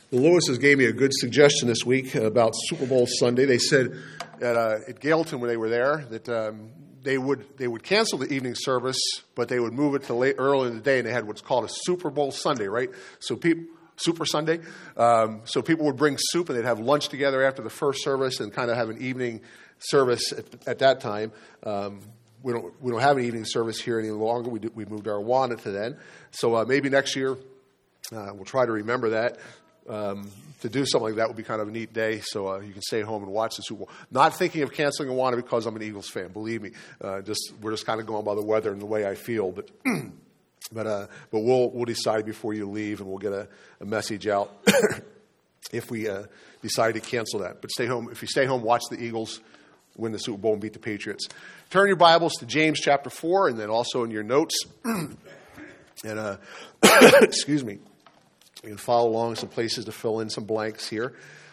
The Lewises gave me a good suggestion this week about Super Bowl Sunday. They said at Gailton when they were there that they would cancel the evening service, but they would move it to early in the day, and they had what's called a Super Bowl Sunday, right? So Super Sunday. So people would bring soup, and they'd have lunch together after the first service, and kind of have an evening service at that time. We don't have an evening service here any longer. We moved our Awana to then. So maybe next year we'll try to remember that. To do something like that would be kind of a neat day, so you can stay home and watch the Super Bowl. Not thinking of canceling Awana because I'm an Eagles fan, believe me. We're just kind of going by the weather and the way I feel. But we'll decide before you leave, and we'll get a message out if we decide to cancel that. But stay home. If you stay home, watch the Eagles win the Super Bowl and beat the Patriots. Turn your Bibles to James chapter 4, and then also in your notes. And excuse me. You can follow along, some places to fill in some blanks here.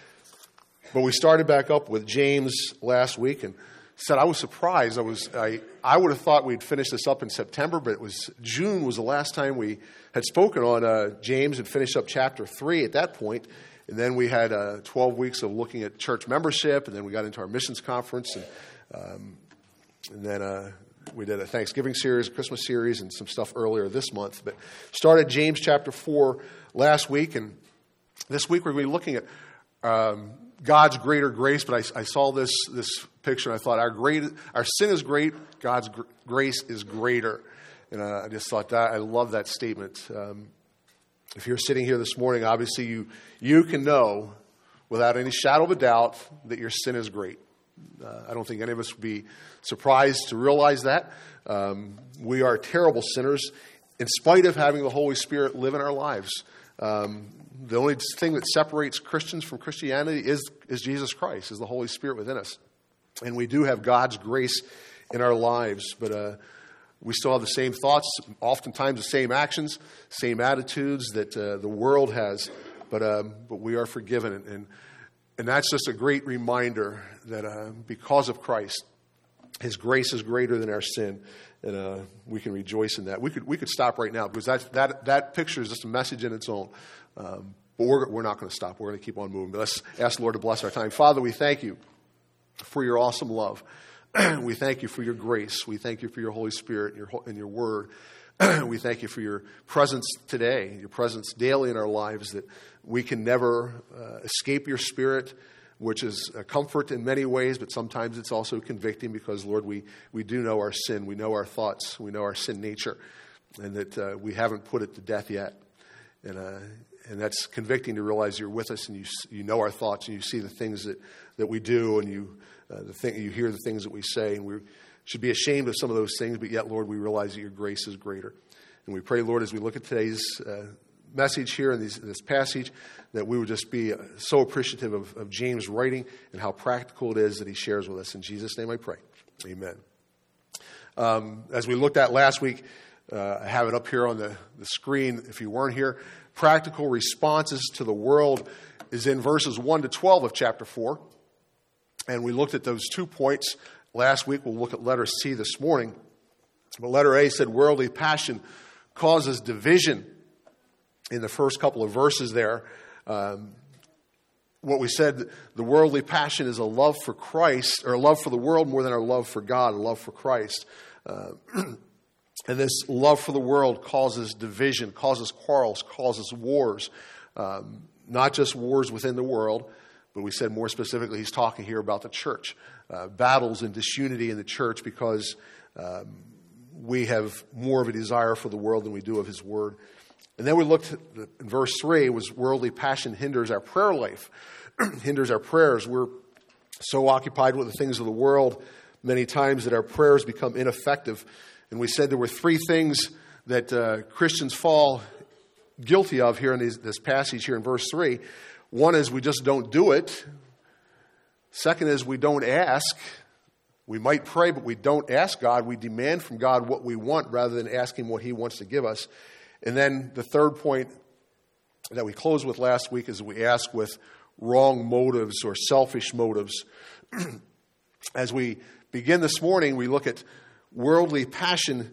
But we started back up with James last week, and said I was surprised. I would have thought we'd finish this up in September, but June was the last time we had spoken on James and finished up chapter 3 at that point. And then we had 12 weeks of looking at church membership, and then we got into our missions conference, and then we did a Thanksgiving series, a Christmas series, and some stuff earlier this month. But started James chapter 4 last week, and this week we're going to be looking at God's greater grace. But I saw this picture, and I thought our sin is great, God's grace is greater. And I just thought that I love that statement. If you're sitting here this morning, obviously you can know without any shadow of a doubt that your sin is great. I don't think any of us would be surprised to realize that. We are terrible sinners in spite of having the Holy Spirit live in our lives. The only thing that separates Christians from Christianity is Jesus Christ, is the Holy Spirit within us. And we do have God's grace in our lives, but we still have the same thoughts, oftentimes the same actions, same attitudes that the world has, but we are forgiven. And that's just a great reminder that because of Christ, His grace is greater than our sin, and we can rejoice in that. We could stop right now because that picture is just a message in its own. But we're not going to stop. We're going to keep on moving. But let's ask the Lord to bless our time. Father, we thank you for your awesome love. We thank you for your grace. We thank you for your Holy Spirit and your word. We thank you for your presence today, your presence daily in our lives, that we can never escape your Spirit, which is a comfort in many ways, but sometimes it's also convicting because, Lord, we do know our sin. We know our thoughts. We know our sin nature, and that we haven't put it to death yet. And that's convicting to realize you're with us, and you know our thoughts, and you see the things that we do, and you hear the things that we say, and we should be ashamed of some of those things, but yet, Lord, we realize that your grace is greater. And we pray, Lord, as we look at today's message here in this passage, that we would just be so appreciative of James' writing and how practical it is that he shares with us. In Jesus' name I pray. Amen. As we looked at last week, I have it up here on the screen if you weren't here. Practical responses to the world is in verses 1 to 12 of chapter 4. And we looked at those 2 points last week. We'll look at letter C this morning. But letter A said worldly passion causes division in the first couple of verses there. What we said, the worldly passion is a love for Christ, or a love for the world more than our love for God, a love for Christ. And this love for the world causes division, causes quarrels, causes wars. Not just wars within the world, but we said more specifically, he's talking here about the church. Battles and disunity in the church because we have more of a desire for the world than we do of his word. And then we looked at in verse 3, was worldly passion hinders our prayer life, hinders our prayers. We're so occupied with the things of the world many times that our prayers become ineffective. And we said there were 3 things that Christians fall guilty of here in this passage here in verse 3. One is we just don't do it. Second is we don't ask. We might pray, but we don't ask God. We demand from God what we want rather than asking what he wants to give us. And then the third point that we closed with last week is we ask with wrong motives or selfish motives. As we begin this morning, we look at worldly passion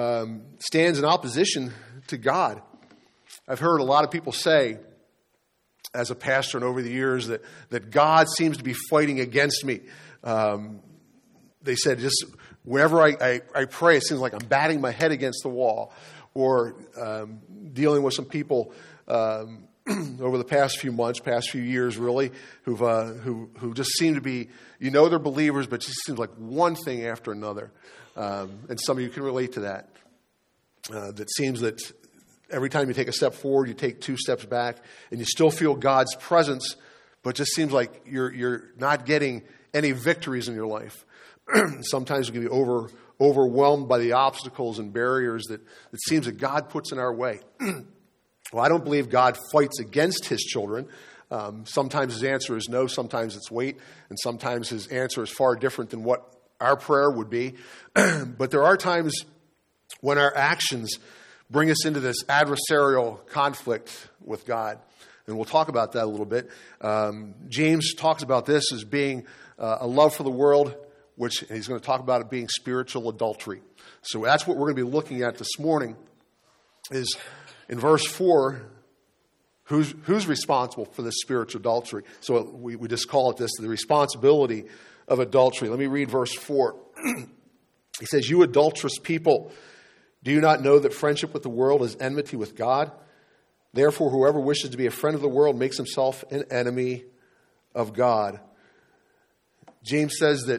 stands in opposition to God. I've heard a lot of people say as a pastor and over the years that God seems to be fighting against me. They said just whenever I pray, it seems like I'm batting my head against the wall, or dealing with some people over the past few months, past few years, really, who just seem to be, they're believers, but it just seems like one thing after another. And some of you can relate to that. That seems that every time you take a step forward, you take 2 steps back, and you still feel God's presence, but it just seems like you're not getting any victories in your life. Sometimes we can be overwhelmed by the obstacles and barriers that it seems that God puts in our way. Well, I don't believe God fights against his children. Sometimes his answer is no, sometimes it's wait, and sometimes his answer is far different than what our prayer would be. But there are times when our actions bring us into this adversarial conflict with God. And we'll talk about that a little bit. James talks about this as being a love for the world, which he's going to talk about it being spiritual adultery. So that's what we're going to be looking at this morning, is in verse 4, who's responsible for this spiritual adultery? So we just call it this, the responsibility of adultery. Let me read verse 4. He says, "You adulterous people, do you not know that friendship with the world is enmity with God? Therefore, whoever wishes to be a friend of the world makes himself an enemy of God." James says that,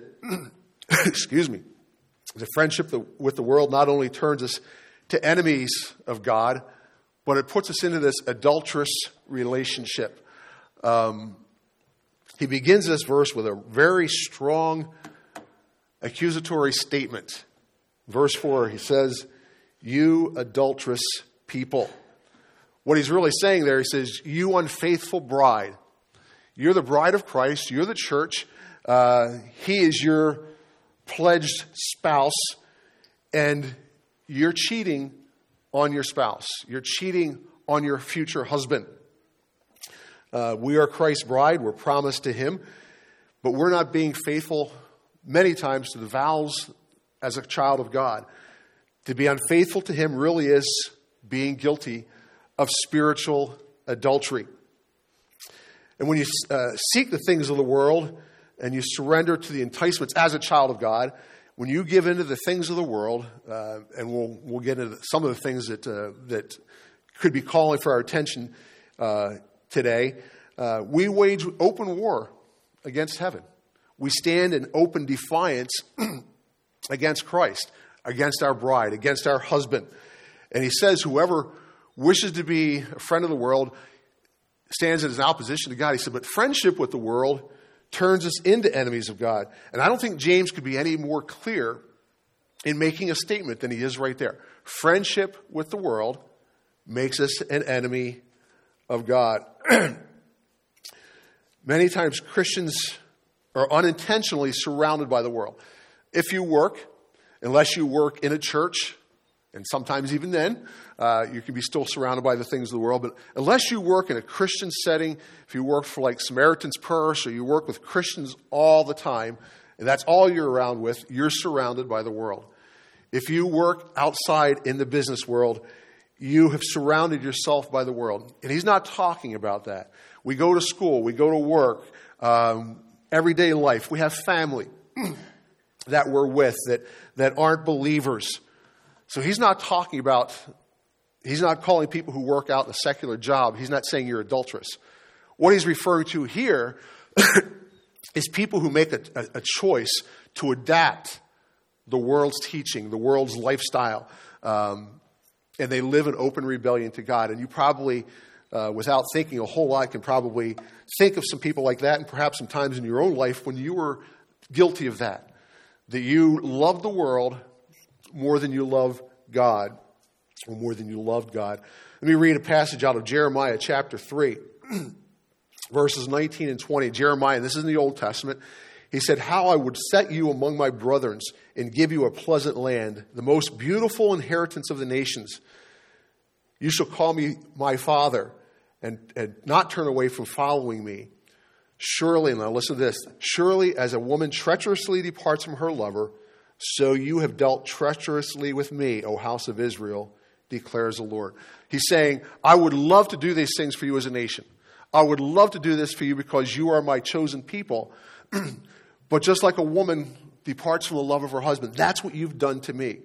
the friendship with the world not only turns us to enemies of God, but it puts us into this adulterous relationship. He begins this verse with a very strong accusatory statement. Verse 4, he says, "You adulterous people." What he's really saying there, he says, you unfaithful bride. You're the bride of Christ. You're the church. He is your pledged spouse, and you're cheating on your spouse. You're cheating on your future husband. We are Christ's bride. We're promised to him, but we're not being faithful many times to the vows as a child of God. To be unfaithful to him really is being guilty of spiritual adultery. And when you seek the things of the world and you surrender to the enticements as a child of God, when you give into the things of the world, and we'll get into some of the things that could be calling for our attention today, we wage open war against heaven. We stand in open defiance against Christ, against our bride, against our husband. And he says, whoever wishes to be a friend of the world stands in opposition to God. He said, but friendship with the world turns us into enemies of God. And I don't think James could be any more clear in making a statement than he is right there. Friendship with the world makes us an enemy of God. Many times Christians are unintentionally surrounded by the world. If you work, unless you work in a church, and sometimes even then, you can be still surrounded by the things of the world. But unless you work in a Christian setting, if you work for like Samaritan's Purse, or you work with Christians all the time, and that's all you're around with, you're surrounded by the world. If you work outside in the business world, you have surrounded yourself by the world. And he's not talking about that. We go to school, we go to work, everyday life. We have family that we're with that aren't believers. So he's not talking about, he's not calling people who work out in a secular job. He's not saying you're adulterous. What he's referring to here is people who make a choice to adapt the world's teaching, the world's lifestyle, and they live in open rebellion to God. And you probably, without thinking a whole lot, can probably think of some people like that, and perhaps some times in your own life when you were guilty of that you loved the world more than you love God, or more than you loved God. Let me read a passage out of Jeremiah chapter 3, verses 19 and 20. Jeremiah, this is in the Old Testament. He said, "How I would set you among my brethren and give you a pleasant land, the most beautiful inheritance of the nations. You shall call me my father and not turn away from following me. Surely," now listen to this, "surely as a woman treacherously departs from her lover, so you have dealt treacherously with me, O house of Israel, declares the Lord." He's saying, I would love to do these things for you as a nation. I would love to do this for you because you are my chosen people. But just like a woman departs from the love of her husband, that's what you've done to me.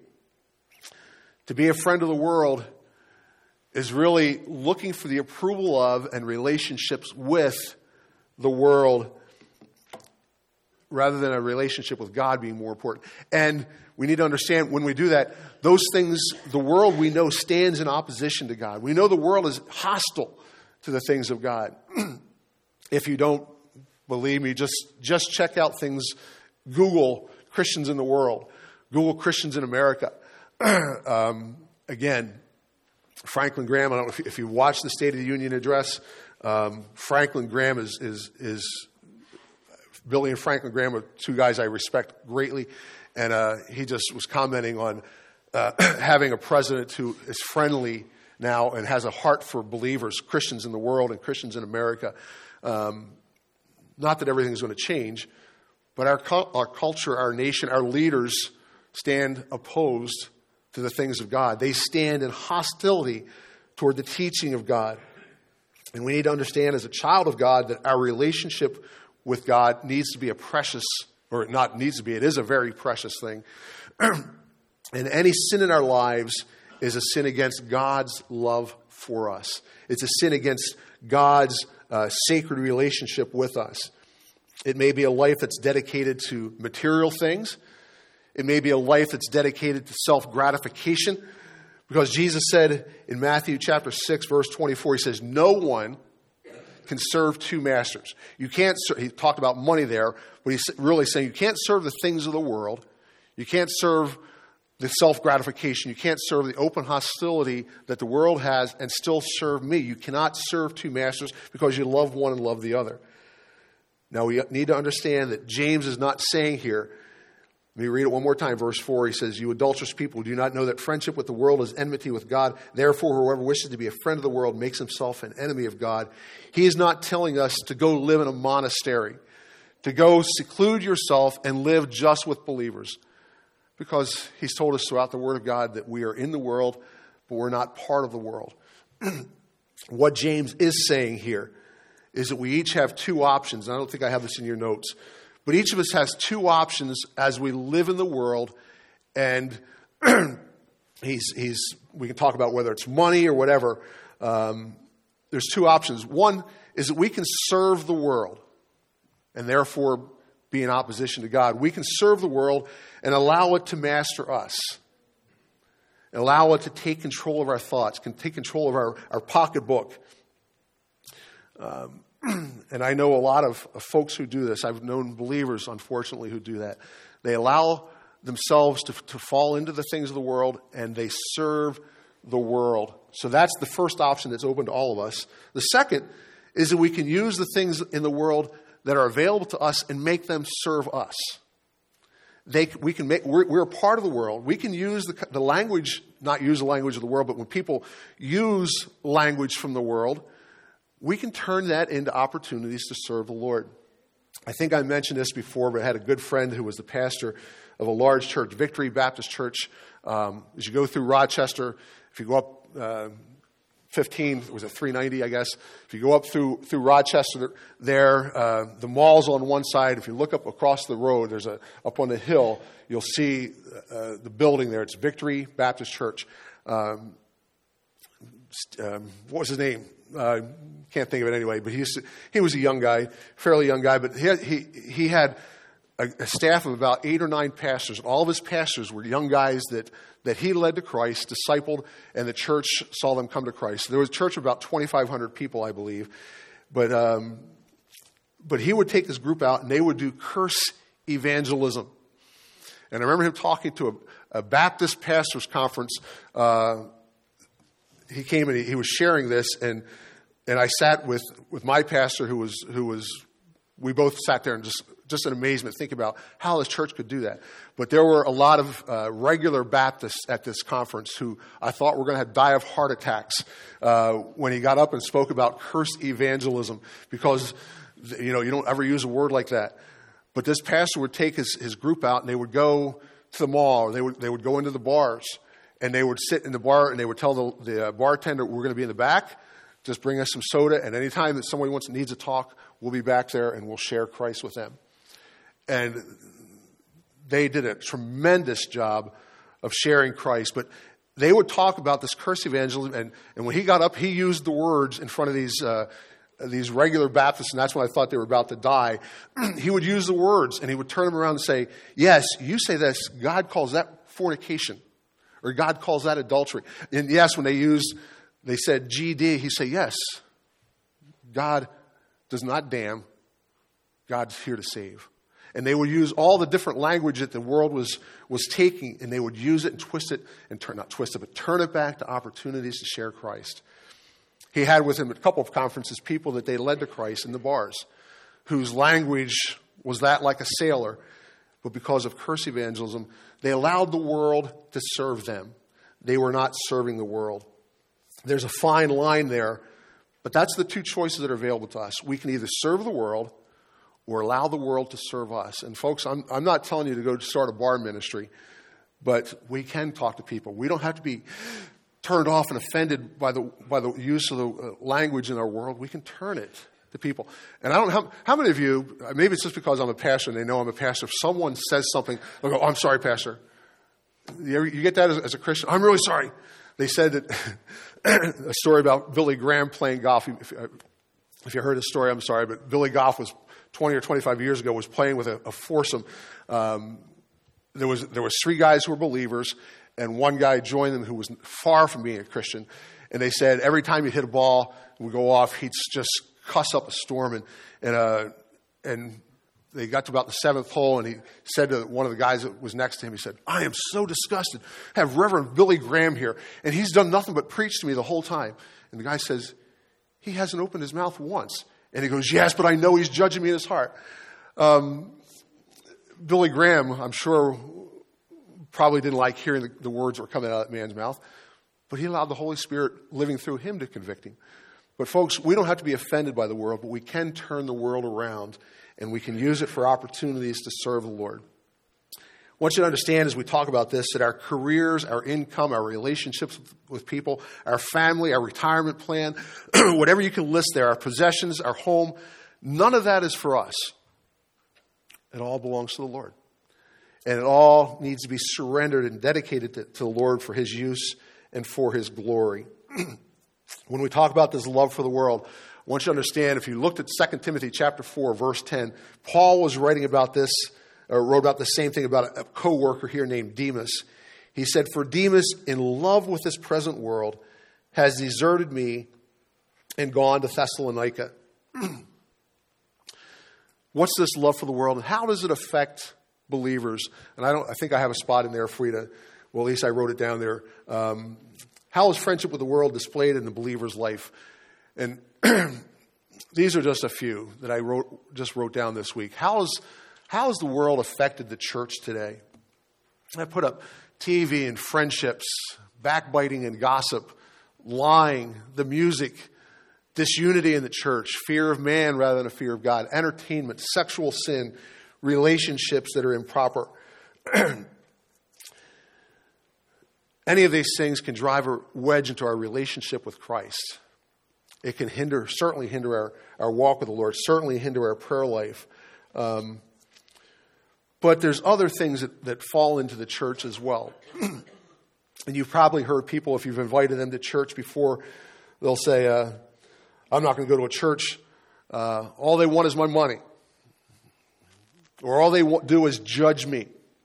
To be a friend of the world is really looking for the approval of and relationships with the world rather than a relationship with God being more important. And we need to understand when we do that, those things, the world we know stands in opposition to God. We know the world is hostile to the things of God. If you don't believe me, just check out things. Google Christians in the world. Google Christians in America. Again, Franklin Graham, I don't know if you watched the State of the Union address. Franklin Graham is Billy and Franklin Graham are two guys I respect greatly. And he just was commenting on having a president who is friendly now and has a heart for believers, Christians in the world and Christians in America. Not that everything's going to change, but our culture, our nation, our leaders stand opposed to the things of God. They stand in hostility toward the teaching of God. And we need to understand as a child of God that our relationship with God needs to be a precious, or not needs to be, it is a very precious thing. And any sin in our lives is a sin against God's love for us. It's a sin against God's sacred relationship with us. It may be a life that's dedicated to material things. It may be a life that's dedicated to self-gratification. Because Jesus said in Matthew chapter 6, verse 24, he says, no one can serve two masters. You can't. He talked about money there, but he's really saying you can't serve the things of the world. You can't serve the self-gratification. You can't serve the open hostility that the world has and still serve me. You cannot serve two masters because you love one and love the other. Now, we need to understand that James is not saying here, let me read it one more time, verse 4. He says, you adulterous people, do you not know that friendship with the world is enmity with God? Therefore, whoever wishes to be a friend of the world makes himself an enemy of God. He is not telling us to go live in a monastery, to go seclude yourself and live just with believers. Because he's told us throughout the Word of God that we are in the world, but we're not part of the world. What James is saying here is that we each have two options. And I don't think I have this in your notes. But each of us has two options as we live in the world. And we can talk about whether it's money or whatever. There's two options. One is that we can serve the world and therefore be in opposition to God. We can serve the world and allow it to master us. And allow it to take control of our thoughts, can take control of our pocketbook. And I know a lot of folks who do this. I've known believers, unfortunately, who do that. They allow themselves to fall into the things of the world, and they serve the world. So that's the first option that's open to all of us. The second is that we can use the things in the world that are available to us and make them serve us. We're a part of the world. We can use the language, not use the language of the world, but when people use language from the world, we can turn that into opportunities to serve the Lord. I think I mentioned this before, but I had a good friend who was the pastor of a large church, Victory Baptist Church. As you go through Rochester, if you go up 15, was it 390, I guess? If you go up through Rochester there, the mall's on one side. If you look up across the road, there's up on the hill, you'll see the building there. It's Victory Baptist Church. What was his name? Can't think of it anyway, but he was a young guy, fairly young guy, but he had a staff of about 8 or 9 pastors. All of his pastors were young guys that he led to Christ, discipled, and the church saw them come to Christ. There was a church of about 2,500 people, I believe. But he would take his group out, and they would do curse evangelism. And I remember him talking to a Baptist pastors conference. He came and he was sharing this, and I sat with my pastor who was we both sat there and just in amazement thinking about how this church could do that. But there were a lot of regular Baptists at this conference who I thought were going to die of heart attacks when he got up and spoke about curse evangelism, because you don't ever use a word like that. But this pastor would take his group out, and they would go to the mall, or they would go into the bars. And they would sit in the bar and they would tell the bartender, we're going to be in the back. Just bring us some soda, and anytime that somebody needs to talk, we'll be back there and we'll share Christ with them. And they did a tremendous job of sharing Christ. But they would talk about this curse evangelism, and when he got up, he used the words in front of these regular Baptists, and that's when I thought they were about to die. He would use the words, and he would turn them around and say, yes, you say this, God calls that fornication, or God calls that adultery. And yes, when they said GD, he'd say, yes, God does not damn, God's here to save. And they would use all the different language that the world was taking, and they would use it and twist it, and turn it back to opportunities to share Christ. He had with him at a couple of conferences people that they led to Christ in the bars, whose language was that like a sailor, but because of curse evangelism, they allowed the world to serve them. They were not serving the world. There's a fine line there, but that's the two choices that are available to us. We can either serve the world or allow the world to serve us. And folks, I'm not telling you to go start a bar ministry, but we can talk to people. We don't have to be turned off and offended by the use of the language in our world. We can turn it to people. And I don't know how many of you, maybe it's just because I'm a pastor and they know I'm a pastor, if someone says something, they'll go, oh, I'm sorry, Pastor. You get that as a Christian? I'm really sorry. They said that a story about Billy Graham playing golf. If you heard his story, I'm sorry, but Billy Goff was 20 or 25 years ago was playing with a foursome. There was three guys who were believers, and one guy joined them who was far from being a Christian. And they said every time he hit a ball and would go off, he'd just cuss up a storm. And they got to about the seventh hole, and he said to one of the guys that was next to him, he said, I am so disgusted. I have Reverend Billy Graham here, and he's done nothing but preach to me the whole time. And the guy says, he hasn't opened his mouth once. And he goes, yes, but I know he's judging me in his heart. Billy Graham, I'm sure, probably didn't like hearing the words that were coming out of that man's mouth, but he allowed the Holy Spirit living through him to convict him. But folks, we don't have to be offended by the world, but we can turn the world around, and we can use it for opportunities to serve the Lord. I want you to understand as we talk about this that our careers, our income, our relationships with people, our family, our retirement plan, whatever you can list there, our possessions, our home, none of that is for us. It all belongs to the Lord. And it all needs to be surrendered and dedicated to the Lord for His use and for His glory. When we talk about this love for the world, I want you to understand, if you looked at 2 Timothy chapter 4, verse 10, Paul was writing about this, or wrote about the same thing about a co-worker here named Demas. He said, for Demas, in love with this present world, has deserted me and gone to Thessalonica. What's this love for the world, and how does it affect believers? And I think I have a spot in there for you to, well, at least I wrote it down there. How is friendship with the world displayed in the believer's life? And these are just a few that I wrote down this week. How has the world affected the church today? I put up TV and friendships, backbiting and gossip, lying, the music, disunity in the church, fear of man rather than a fear of God, entertainment, sexual sin, relationships that are improper. Any of these things can drive a wedge into our relationship with Christ. It can certainly hinder our walk with the Lord, certainly hinder our prayer life. But there's other things that fall into the church as well. And you've probably heard people, if you've invited them to church before, they'll say, I'm not going to go to a church. All they want is my money. Or all they do is judge me.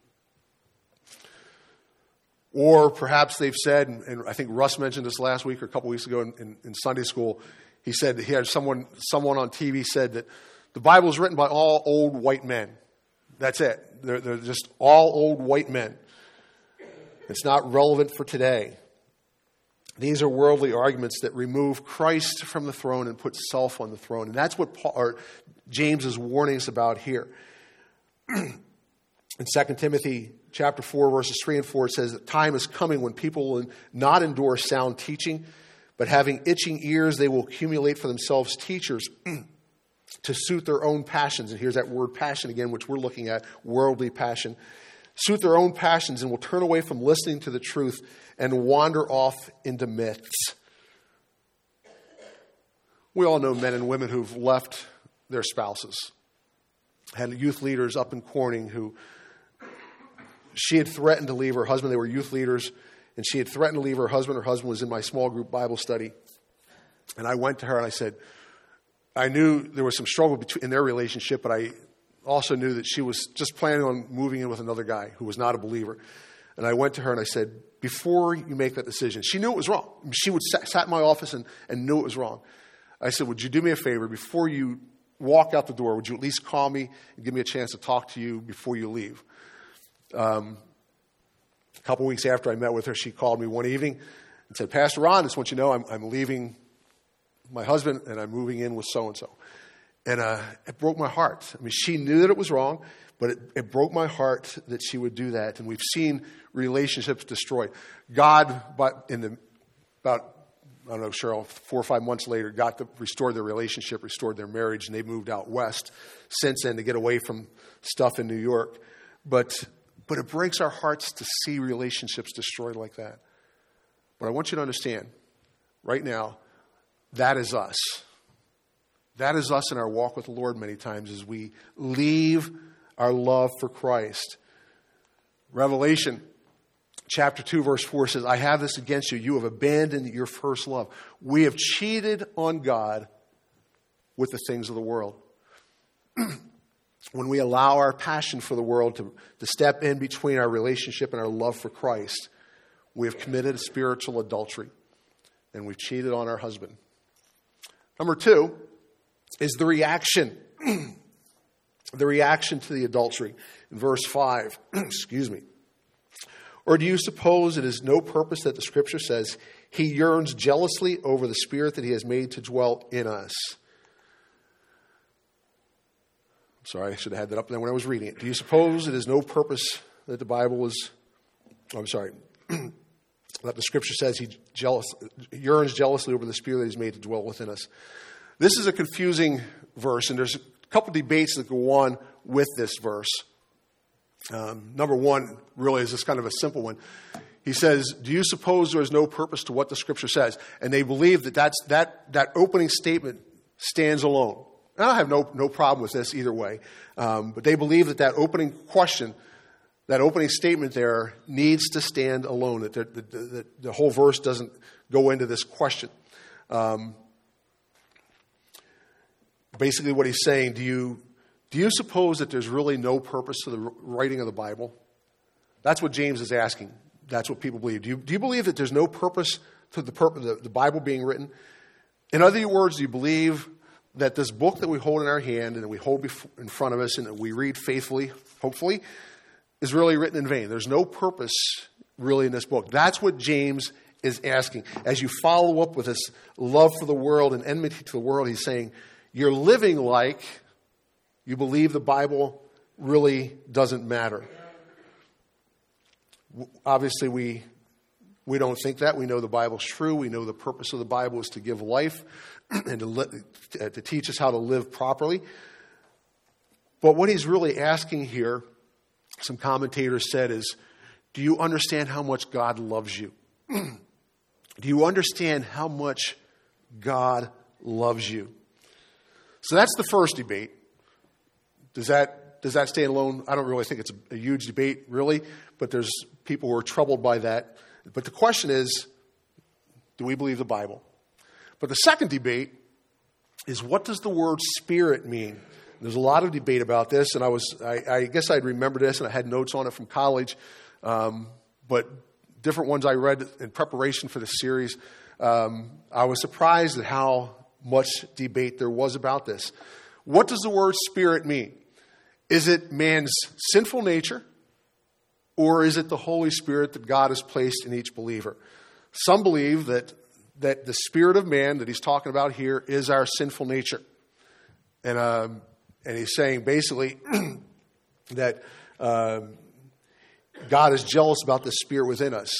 Or perhaps they've said, and I think Russ mentioned this last week or a couple weeks ago in Sunday school, he said he had someone on TV said that the Bible is written by all old white men. That's it. They're just all old white men. It's not relevant for today. These are worldly arguments that remove Christ from the throne and put self on the throne. And that's what James is warning us about here. In 2 Timothy chapter 4, verses 3 and 4, it says that time is coming when people will not endure sound teaching, but having itching ears, they will accumulate for themselves teachers to suit their own passions. And here's that word passion again, which we're looking at, worldly passion. Suit their own passions and will turn away from listening to the truth and wander off into myths. We all know men and women who've left their spouses. Had youth leaders up in Corning who she had threatened to leave her husband. They were youth leaders, and she had threatened to leave her husband. Her husband was in my small group Bible study. And I went to her and I said, I knew there was some struggle in their relationship, but I also knew that she was just planning on moving in with another guy who was not a believer. And I went to her and I said, before you make that decision, she knew it was wrong. She would sat in my office and knew it was wrong. I said, would you do me a favor? Before you walk out the door, would you at least call me and give me a chance to talk to you before you leave? A couple weeks after I met with her, she called me one evening and said, Pastor Ron, I just want you to know I'm leaving my husband and I'm moving in with so-and-so. And it broke my heart. I mean, she knew that it was wrong, but it broke my heart that she would do that. And we've seen relationships destroyed. God, about, I don't know, Cheryl, 4 or 5 months later, got to restore their relationship, restored their marriage, and they moved out west since then to get away from stuff in New York. But it breaks our hearts to see relationships destroyed like that. But I want you to understand, right now, that is us. That is us in our walk with the Lord many times as we leave our love for Christ. Revelation chapter 2, verse 4 says, I have this against you. You have abandoned your first love. We have cheated on God with the things of the world. When we allow our passion for the world to step in between our relationship and our love for Christ, we have committed a spiritual adultery and we've cheated on our husband. Number 2 is the reaction. The reaction to the adultery. In verse 5, excuse me. Or do you suppose it is no purpose that the Scripture says he yearns jealously over the Spirit that he has made to dwell in us? I'm sorry, I should have had that up there when I was reading it. Do you suppose it is no purpose that the Bible is... that the Scripture says he yearns jealously over the Spirit that he's made to dwell within us? This is a confusing verse, and there's a couple debates that go on with this verse. Number one really is just kind of a simple one. He says, do you suppose there is no purpose to what the Scripture says? And they believe that opening statement stands alone. And I have no problem with this either way. But they believe that opening question, that opening statement there needs to stand alone, that the whole verse doesn't go into this question. Basically what he's saying, do you suppose that there's really no purpose to the writing of the Bible? That's what James is asking. That's what people believe. Do you believe that there's no purpose to the Bible being written? In other words, do you believe that this book that we hold in our hand and that we hold in front of us and that we read faithfully, hopefully, is really written in vain? There's no purpose really in this book. That's what James is asking. As you follow up with this love for the world and enmity to the world, he's saying, you're living like you believe the Bible really doesn't matter. Obviously, we don't think that. We know the Bible's true. We know the purpose of the Bible is to give life and to teach us how to live properly. But what he's really asking here, some commentators said, is, do you understand how much God loves you? Do you understand how much God loves you? So that's the first debate. Does that stand alone? I don't really think it's a huge debate, really, but there's people who are troubled by that. But the question is, do we believe the Bible? But the second debate is, what does the word Spirit mean? There's a lot of debate about this, and I guess I'd remember this, and I had notes on it from college, but different ones I read in preparation for the series. I was surprised at how much debate there was about this. What does the word Spirit mean? Is it man's sinful nature, or is it the Holy Spirit that God has placed in each believer? Some believe that the spirit of man that he's talking about here is our sinful nature. And he's saying basically that God is jealous about the Spirit within us.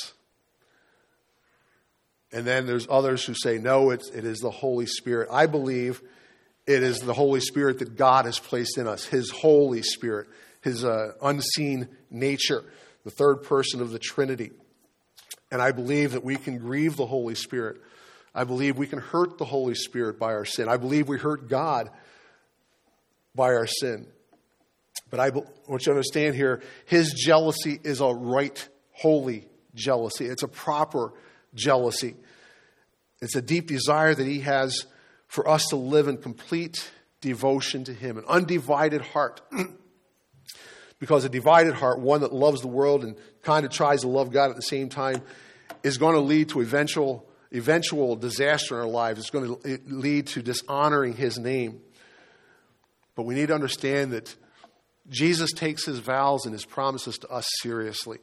And then there's others who say, no, it is the Holy Spirit. I believe it is the Holy Spirit that God has placed in us, His Holy Spirit, His unseen nature, the third person of the Trinity. And I believe that we can grieve the Holy Spirit I believe we can hurt the Holy Spirit by our sin. I believe we hurt God by our sin. But I want you to understand here, his jealousy is a right, holy jealousy. It's a proper jealousy. It's a deep desire that he has for us to live in complete devotion to him, an undivided heart. Because a divided heart, one that loves the world and kind of tries to love God at the same time, is going to lead to eventual disaster in our lives. It's going to lead to dishonoring his name. But we need to understand that Jesus takes his vows and his promises to us seriously.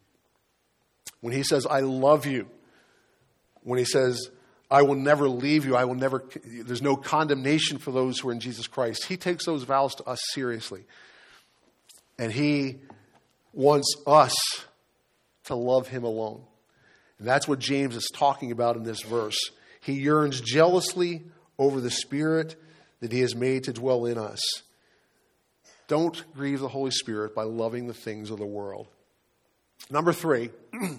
When he says, I love you, when he says, I will never leave you, there's no condemnation for those who are in Jesus Christ, he takes those vows to us seriously. And he wants us to love him alone. And that's what James is talking about in this verse. He yearns jealously over the Spirit that he has made to dwell in us. Don't grieve the Holy Spirit by loving the things of the world. Number 3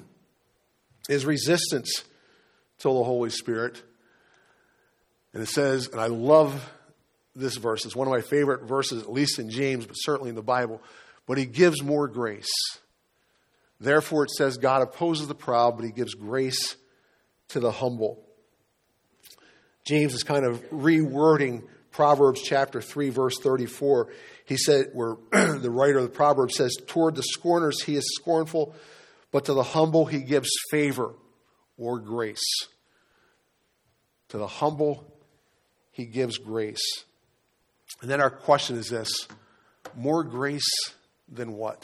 is resistance to the Holy Spirit. And it says, and I love this verse. It's one of my favorite verses, at least in James, but certainly in the Bible. But he gives more grace. Therefore, it says, God opposes the proud, but he gives grace to the humble. James is kind of rewording Proverbs chapter 3, verse 34. He said, where the writer of the Proverbs says, toward the scorners he is scornful, but to the humble he gives favor or grace. To the humble he gives grace. And then our question is this: more grace than what?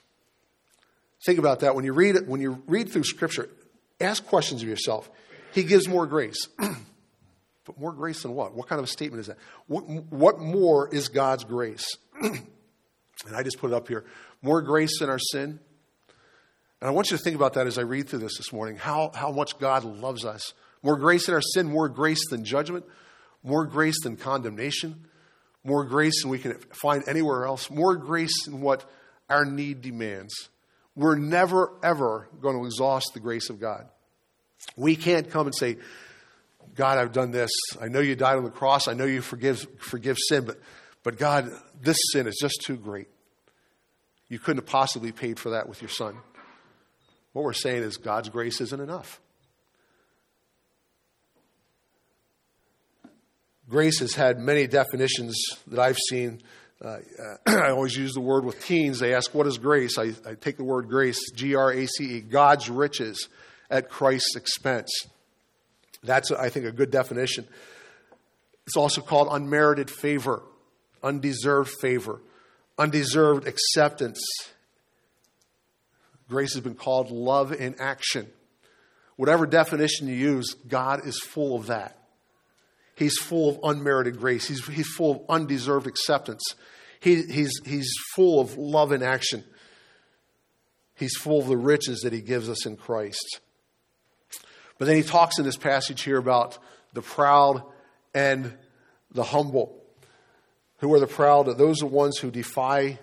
Think about that. When you read through Scripture, ask questions of yourself. He gives more grace. But more grace than what? What kind of a statement is that? What more is God's grace? And I just put it up here. More grace than our sin. And I want you to think about that as I read through this morning. How much God loves us. More grace than our sin. More grace than judgment. More grace than condemnation. More grace than we can find anywhere else. More grace than what our need demands. We're never, ever going to exhaust the grace of God. We can't come and say, God, I've done this. I know you died on the cross. I know you forgive sin. But God, this sin is just too great. You couldn't have possibly paid for that with your son. What we're saying is God's grace isn't enough. Grace has had many definitions that I've seen. I always use the word with teens. They ask, what is grace? I take the word grace, G-R-A-C-E, God's riches at Christ's expense. That's, I think, a good definition. It's also called unmerited favor, undeserved acceptance. Grace has been called love in action. Whatever definition you use, God is full of that. He's full of unmerited grace. He's full of undeserved acceptance. He's full of love in action. He's full of the riches that he gives us in Christ. But then he talks in this passage here about the proud and the humble. Who are the proud? Those are the ones who defy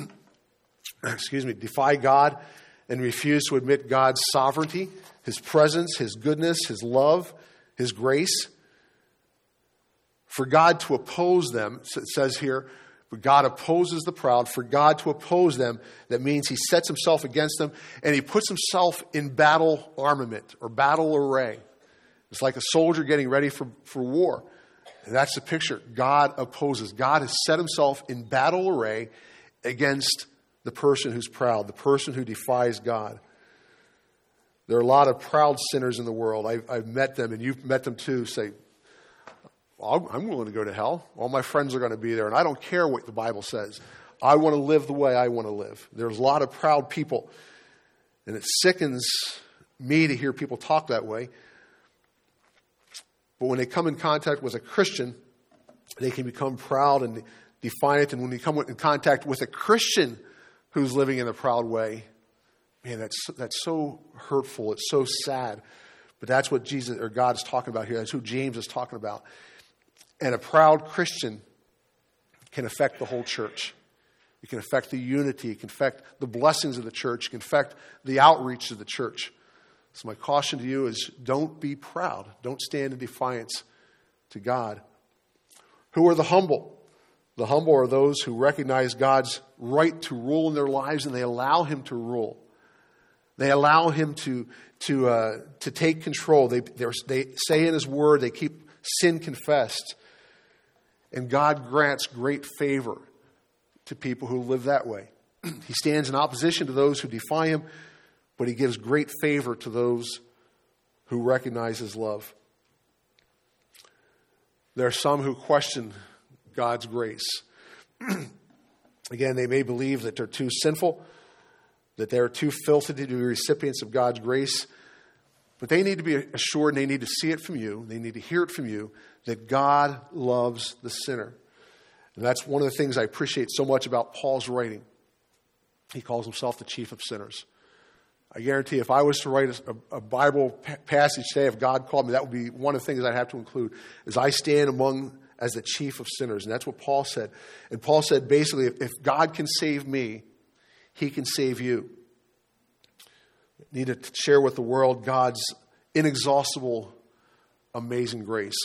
God and refuse to admit God's sovereignty, his presence, his goodness, his love, his grace. For God to oppose them, it says here, but God opposes the proud. For God to oppose them, that means he sets himself against them and he puts himself in battle armament or battle array. It's like a soldier getting ready for war. And that's the picture. God opposes. God has set himself in battle array against the person who's proud, the person who defies God. There are a lot of proud sinners in the world. I've met them, and you've met them too, say, I'm willing to go to hell. All my friends are going to be there, and I don't care what the Bible says. I want to live the way I want to live. There's a lot of proud people, and it sickens me to hear people talk that way. But when they come in contact with a Christian, they can become proud and defiant. And when they come in contact with a Christian who's living in a proud way, man, that's so hurtful. It's so sad. But that's what Jesus or God is talking about here. That's who James is talking about. And a proud Christian can affect the whole church. It can affect the unity. It can affect the blessings of the church. It can affect the outreach of the church. So my caution to you is don't be proud. Don't stand in defiance to God. Who are the humble? The humble are those who recognize God's right to rule in their lives, and they allow him to rule. They allow him to take control. They say in his word, they keep sin confessed. And God grants great favor to people who live that way. He stands in opposition to those who defy him, but he gives great favor to those who recognize his love. There are some who question God's grace. Again, they may believe that they're too sinful, that they're too filthy to be recipients of God's grace, but they need to be assured, and they need to see it from you, they need to hear it from you, that God loves the sinner. And that's one of the things I appreciate so much about Paul's writing. He calls himself the chief of sinners. I guarantee if I was to write a Bible passage today, if God called me, that would be one of the things I'd have to include, is I stand among as the chief of sinners. And that's what Paul said. And Paul said basically, if God can save me, he can save you. We need to share with the world God's inexhaustible, amazing grace.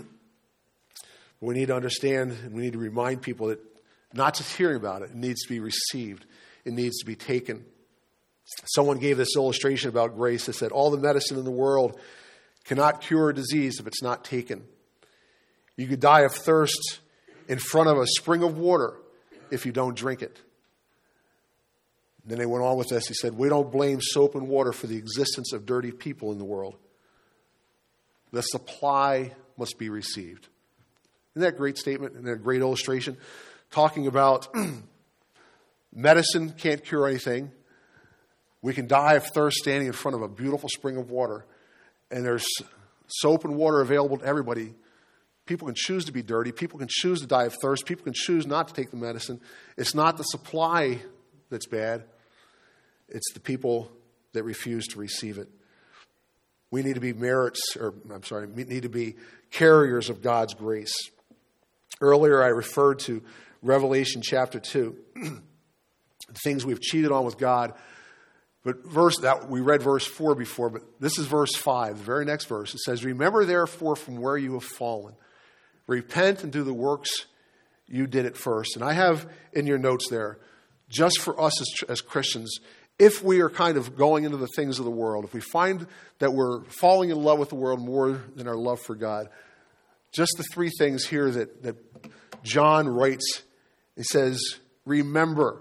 We need to understand, and we need to remind people that not just hearing about it, it needs to be received. It needs to be taken. Someone gave this illustration about grace. They said, all the medicine in the world cannot cure a disease if it's not taken. You could die of thirst in front of a spring of water if you don't drink it. And then they went on with this. He said, we don't blame soap and water for the existence of dirty people in the world. The supply must be received. Isn't that a great statement and a great illustration? Talking about medicine can't cure anything. We can die of thirst standing in front of a beautiful spring of water. And there's soap and water available to everybody. People can choose to be dirty. People can choose to die of thirst. People can choose not to take the medicine. It's not the supply that's bad. It's the people that refuse to receive it. We need to be we need to be carriers of God's grace. Earlier I referred to Revelation chapter 2. Things we've cheated on with God. But we read verse 4 before, but this is verse 5, the very next verse. It says, remember therefore from where you have fallen. Repent and do the works you did at first. And I have in your notes there, just for us as Christians, if we are kind of going into the things of the world, if we find that we're falling in love with the world more than our love for God, just the three things here that John writes, he says, remember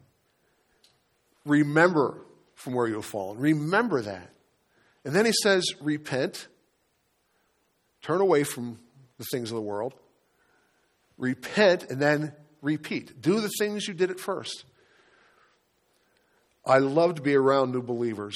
from where you have fallen. Remember that. And then he says, repent, turn away from the things of the world, repent, and then repeat. Do the things you did at first. I love to be around new believers.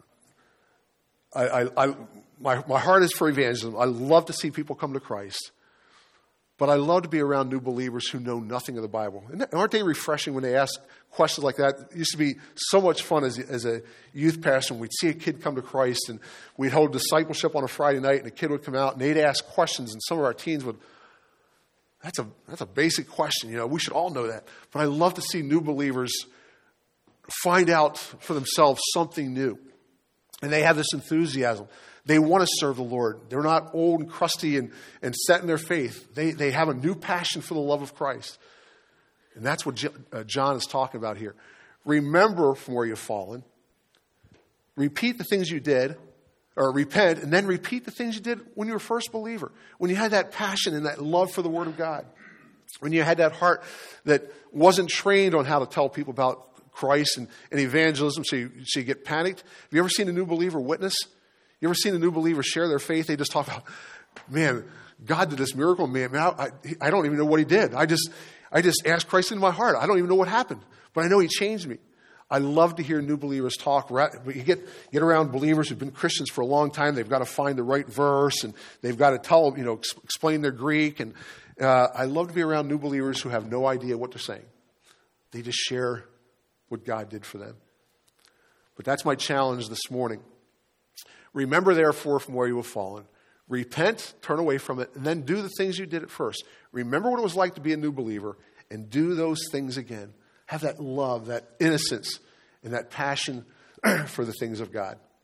My heart is for evangelism. I love to see people come to Christ. But I love to be around new believers who know nothing of the Bible. And aren't they refreshing when they ask questions like that? It used to be so much fun as a youth pastor. We'd see a kid come to Christ, and we'd hold discipleship on a Friday night, and a kid would come out, and they'd ask questions, and some of our teens would, that's a basic question. We should all know that. But I love to see new believers find out for themselves something new. And they have this enthusiasm. They want to serve the Lord. They're not old and crusty and set in their faith. They have a new passion for the love of Christ. And that's what John is talking about here. Remember from where you've fallen. Repeat the things you did, or repent, and then repeat the things you did when you were first believer. When you had that passion and that love for the Word of God. When you had that heart that wasn't trained on how to tell people about Christ and evangelism, so you get panicked. Have you ever seen a new believer witness? You ever seen a new believer share their faith? They just talk about, man, God did this miracle. Man, I don't even know what he did. I just asked Christ into my heart. I don't even know what happened, but I know he changed me. I love to hear new believers talk. You get around believers who've been Christians for a long time. They've got to find the right verse, and they've got to tell, explain their Greek. And I love to be around new believers who have no idea what they're saying. They just share what God did for them. But that's my challenge this morning. Remember, therefore, from where you have fallen. Repent, turn away from it, and then do the things you did at first. Remember what it was like to be a new believer, and do those things again. Have that love, that innocence, and that passion for the things of God.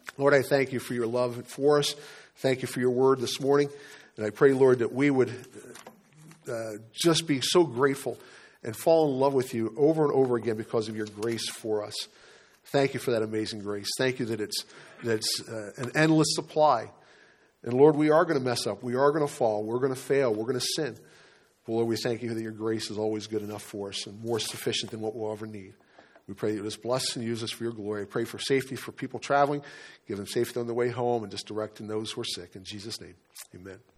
Lord, I thank you for your love for us. Thank you for your word this morning. And I pray, Lord, that we would just be so grateful and fall in love with you over and over again because of your grace for us. Thank you for that amazing grace. Thank you that it's an endless supply. And Lord, we are going to mess up. We are going to fall. We're going to fail. We're going to sin. But Lord, we thank you that your grace is always good enough for us and more sufficient than what we'll ever need. We pray that you just bless and use us for your glory. I pray for safety for people traveling. Give them safety on the way home and just directing those who are sick. In Jesus' name, amen.